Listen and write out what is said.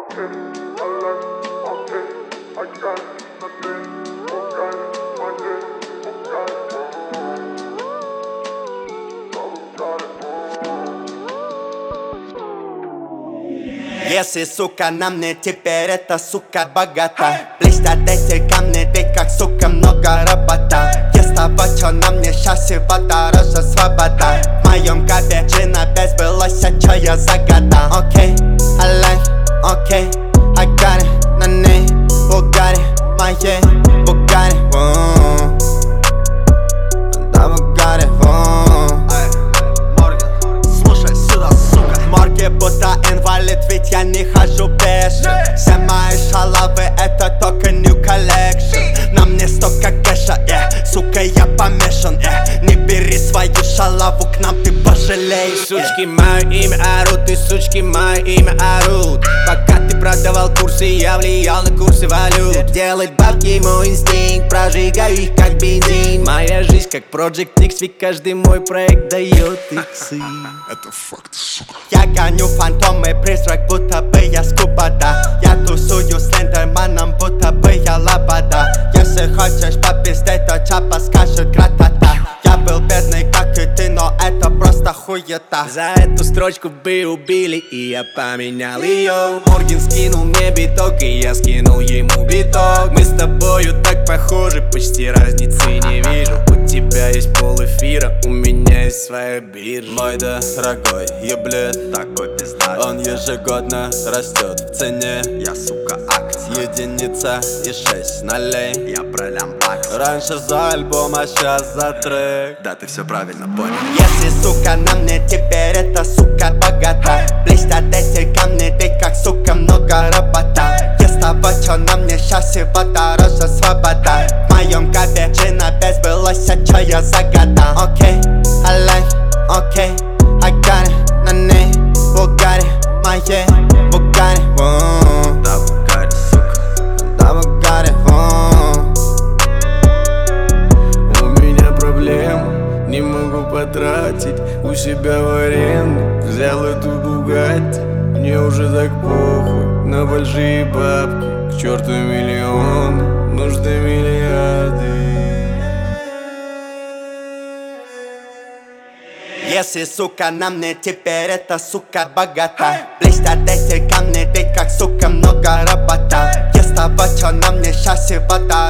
Если, сука, на мне теперь эта сука богата, блестят эти камни, ведь как, сука, много работа. Я с того, чё на мне счастье подороже свобода. В моем капе джина без былось, а чё я загадал. Окей, I like, окей, I got it. На ней Бугари, моей Бугари, да Бугари, Слушай сюда, сука. в морге будто инвалид, ведь я не хожу пешим. Все мои шалавы это только new collection. На мне столько кэша, сука, я помешан, Не бери свою шалаву к нам, ты пожалеешь. Сучки мое имя орут, и сучки мое имя орут. Пока ты продавал курсы, я влиял на курсы валют. Делать бабки мой инстинкт, прожигаю их как бензин. Моя жизнь как Project X, ведь каждый мой проект дает иксы. Это факт, сука. Я гоню фантомы, призрак, будто бы я скубада. Я тусую с лендерманом, будто бы я лобода. Если хочешь попиздеть, то чапа скажет гратата. Я был бедный, как и ты, но это просто хуета. За эту строчку бы убили, и я поменял ее. Моргин скинул мне биток, и я скинул ему биток. Мы с тобою так похожи, почти разницы не вижу. У тебя есть полэфира, у меня есть своя биржа. Мой дорогой еблет, такой пиздат. Он ежегодно растет в цене. Я, сука, акция. Единица и 6 нолей. Я про лямбакс. Раньше за альбом, а сейчас за трек. Да, ты все правильно понял. Если, сука, на мне теперь эта сука богата, блестят эти камни, ведь как, сука, много работа. Я с того, чё на мне счастье подороже свобода. В моем капе джина без былось, а чё я загадал. Окей, I like, окей, I got it. На ней Бугари, моей Бугари, Да, Бугари, сука. да Бугари, У меня проблема, не могу потратить у себя в аренду. Взял эту Бугатти, мне уже так похуй на большие бабки. К черту миллион, нужны миллиарды. Если, сука, на мне теперь эта сука богата, блестят эти камни, ведь как, сука, много работа. Я с того, чё на мне счастье подороже.